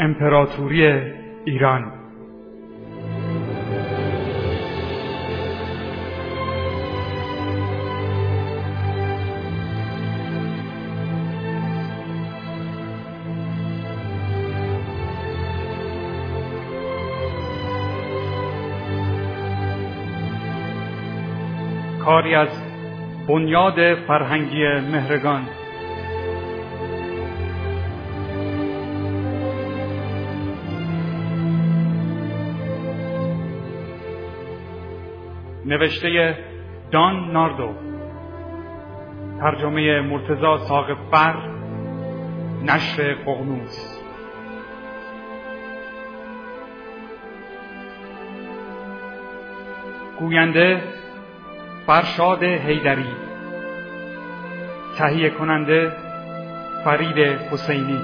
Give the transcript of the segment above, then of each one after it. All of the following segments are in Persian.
امپراتوری ایران. کاری از بنیاد فرهنگی مهرگان. نوشته دان ناردو، ترجمه مرتضی ثاقب‌فر، نشر ققنوس. گوینده فرشاد حیدری، تهیه کننده فرید حسینی.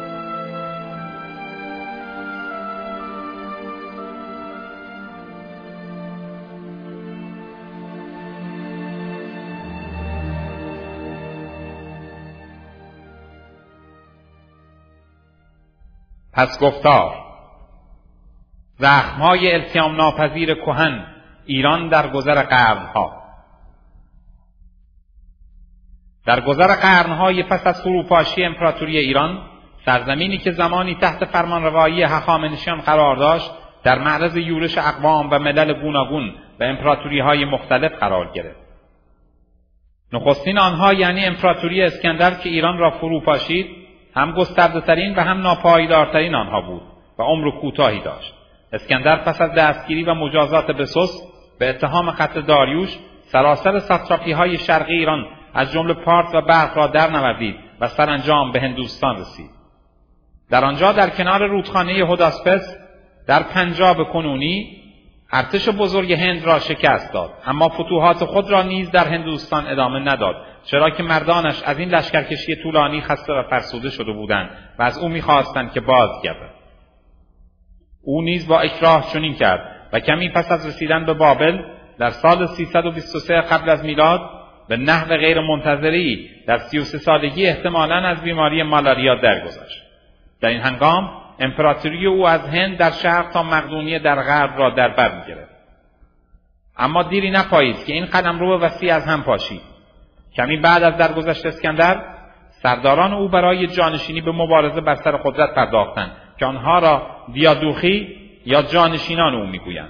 پس گفتار: زخم‌های التیام ناپذیر کهن ایران در گذر قرن‌ها. در گذر قرن‌های پس از فروپاشی امپراتوری ایران، سرزمینی که زمانی تحت فرمانروایی هخامنشیان قرار داشت، در معرض یورش اقوام و ملل گوناگون و امپراتوری‌های مختلف قرار گرفت. نخستین آنها یعنی امپراتوری اسکندر که ایران را فروپاشید، هم گسترده‌ترین و هم ناپایدارترین آنها بود و عمر کوتاهی داشت. اسکندر پس از دستگیری و مجازات بسوس به اتهام قتل داریوش، سراسر ساتراپی‌های شرقی ایران از جمله پارت و بلخ را در نوردید و سرانجام به هندوستان رسید. در آنجا در کنار رودخانه هوداسپس در پنجاب کنونی ارتش بزرگ هند را شکست داد، اما فتوحات خود را نیز در هندوستان ادامه نداد، چرا که مردانش از این لشکرکشی طولانی خسته و فرسوده شده بودند و از او می‌خواستند که بازگردد. او نیز با اکراه چنین کرد و کمی پس از رسیدن به بابل در سال 323 قبل از میلاد به نحو غیر منتظری در 33 سالگی احتمالاً از بیماری مالاریا درگذشت. در این هنگام امپراتوری او از هند در شرق تا مقدونیه در غرب را در بر می‌گرفت. اما دیری نپایید که این قلمرو وسیع از هم پاشید. کمی بعد از درگذشت اسکندر، سرداران او برای جانشینی به مبارزه بر سر قدرت پرداختند که آنها را دیادوخی یا جانشینان او می‌گویند.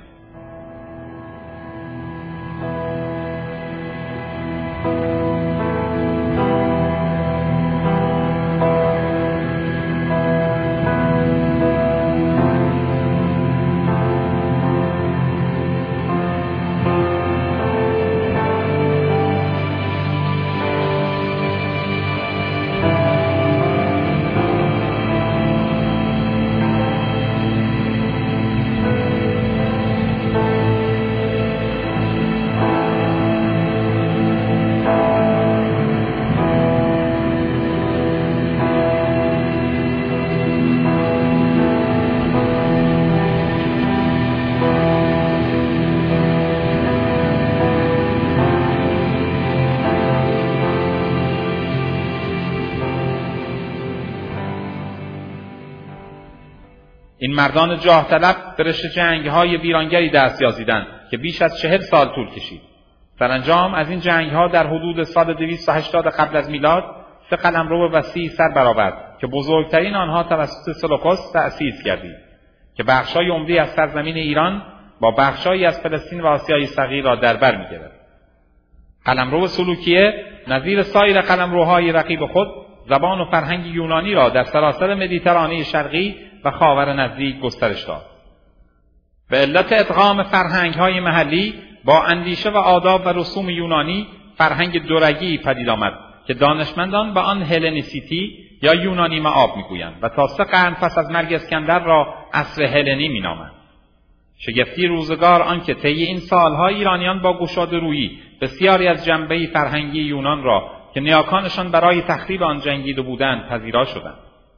این مردان جاه طلب به رشته جنگ‌های ویرانگری دست یازیدند که بیش از 40 سال طول کشید. سرانجام از این جنگ‌ها در حدود سال 280 قبل از میلاد 3 قلمرو وسیع سر برآورد که بزرگترین آنها توسط سلوکوس تأسیس گردید که بخش‌های عمده‌ای از سرزمین ایران با بخش‌هایی از فلسطین و آسیای صغیر را در بر می‌گرفت. قلمرو سلوکیه نظیر سایر قلمروهای رقیب خود زبان و فرهنگ یونانی را در سراسر مدیترانه شرقی و خاور نزدیک گسترش داد. به علت ادغام فرهنگ‌های محلی با اندیشه و آداب و رسوم یونانی، فرهنگ دورگی پدید آمد که دانشمندان به آن هلنیسیتی یا یونانی معاب می‌گویند و تا 3 قرن پس از مرگ اسکندر را عصر هلنی می‌نامند. شگفتی روزگار آنکه طی این سال‌ها ایرانیان با گشاده رویی بسیاری از جنبه فرهنگی یونان را که نیاکانشان برای تخریب آن جنگیده بودند پذیرا شدند.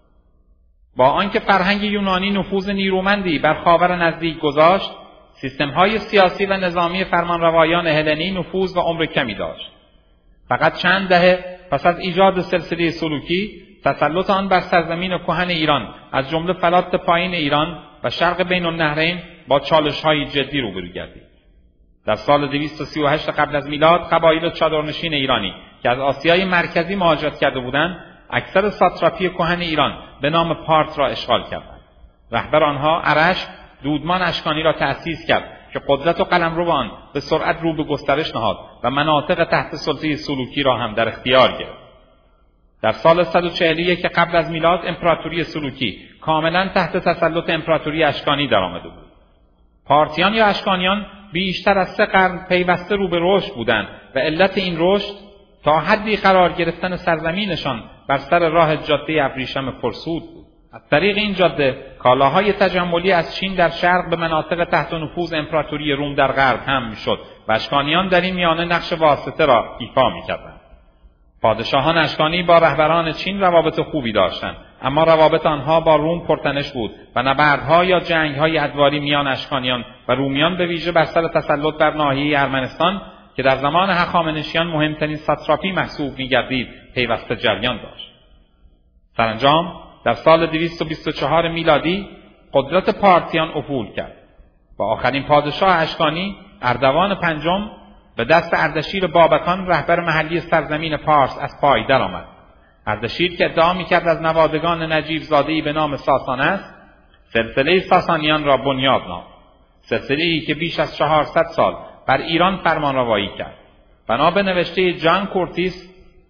با آنکه فرهنگ یونانی نفوذ نیرومندی بر خاور نزدیک گذاشت، سیستم‌های سیاسی و نظامی فرمانروایان هلنی نفوذ و عمر کمی داشت. فقط چند دهه پس از ایجاد سلسله سلوکی تسلط آن بر سرزمین کهن ایران از جمله فلات پایین ایران و شرق بین النهرین با چالش‌های جدی روبرو گردید. در سال 238 قبل از میلاد قبایل چادرنشین ایرانی که از آسیای مرکزی مهاجرت کرده بودند، اکثر ساتراپی کهن ایران به نام پارت را اشغال کردند. رهبر آنها ارش دودمان اشکانی را تأسیس کرد که قدرت و قلمرو آن به سرعت رو به گسترش نهاد و مناطق تحت سلطه سلوکی را هم در اختیار گرفت. در سال 141 قبل از میلاد امپراتوری سلوکی کاملا تحت تسلط امپراتوری اشکانی درآمده بود. پارتیان یا اشکانیان بیشتر از 3 قرن پیوسته رو به رشد بودند و علت این رشد تا حدی قرار گرفتن سرزمینشان بر سر راه جاده ابریشم پرسود بود. از طریق این جاده کالاهای تجملی از چین در شرق به مناطق تحت نفوذ امپراتوری روم در غرب هم میشد و اشکانیان در این میانه نقش واسطه را ایفا میکردند. پادشاهان اشکانی با رهبران چین روابط خوبی داشتند، اما روابط آنها با روم پرتنش بود و نبردها یا جنگ‌های ادواری میان اشکانیان و رومیان به ویژه بر سر تسلط بر ناحیه ارمنستان که در زمان هخامنشیان مهمترین ساتراپی محسوب می‌گردید پیوسته جریان داشت. سرانجام در سال 224 میلادی قدرت پارتیان افول کرد و آخرین پادشاه اشکانی اردوان پنجم به دست اردشیر بابکان رهبر محلی سرزمین پارس از پای درآمد. اردشیر که ادعا می‌کرد از نوادگان نجیب زاده‌ای به نام ساسان است، سلسله ساسانیان را بنیاد نهاد. سلسله‌ای که بیش از 400 سال بر ایران فرمانروایی کرد. بنا به نوشته جان کورتیس،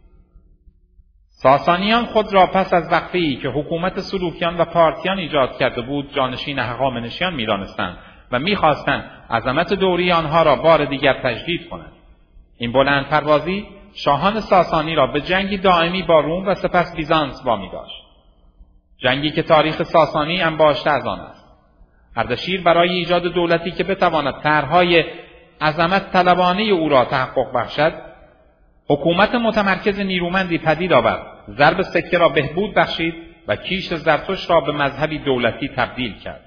ساسانیان خود را پس از وقفه‌ای که حکومت سلوکیان و پارتیان ایجاد کرده بود جانشین هخامنشیان می‌دانستند و می‌خواستند عظمت دوری آنها را بار دیگر تجدید کنند. این بلند پروازی شاهان ساسانی را به جنگی دائمی با روم و سپس بیزانس وامی داشت. جنگی که تاریخ ساسانی انباشته از آن است. اردشیر برای ایجاد دولتی که بتواند طرح‌های عظمت طلبانه او را تحقق بخشد، حکومت متمرکز نیرومندی پدید آورد، ضرب سکه را بهبود بخشید و کیش زرتشت را به مذهبی دولتی تبدیل کرد.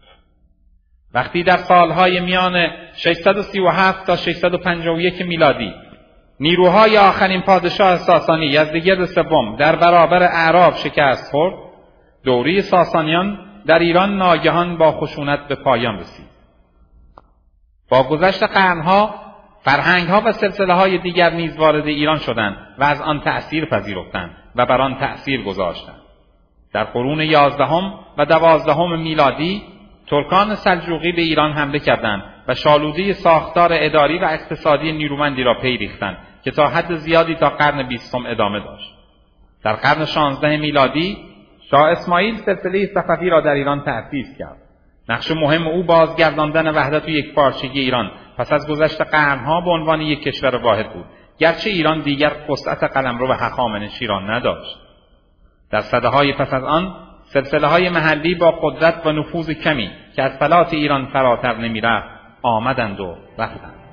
وقتی در سالهای میان 637 تا 651 میلادی نیروهای آخرین پادشاه ساسانی یزدگرد سوم در برابر اعراب شکست خورد، دوره ساسانیان در ایران ناگهان با خشونت به پایان رسید. با گذشت قرنها فرهنگها و سلسله‌های دیگر نیز وارد ایران شدند و از آن تأثیر پذیرفتند و بر آن تأثیر گذاشتند. در قرون 11 و 12 میلادی ترکان سلجوقی به ایران حمله کردند و شالودهی ساختار اداری و اقتصادی نیرومندی را پی ریختند که تا حد زیادی تا قرن 20 ادامه داشت. در قرن 16 میلادی شاه اسماعیل سلسله صفوی را در ایران تأسیس کرد. نقش مهم او بازگرداندن وحدت و یکپارچگی ایران پس از گذشت قرنها به عنوان یک کشور واحد بود، گرچه ایران دیگر وسعت قلمرو هخامنشی را نداشت. در سده‌های پس از آن سلسله‌های محلی با قدرت و نفوذ کمی که از فلات ایران فراتر نمی‌رفت آمدند و رفتند.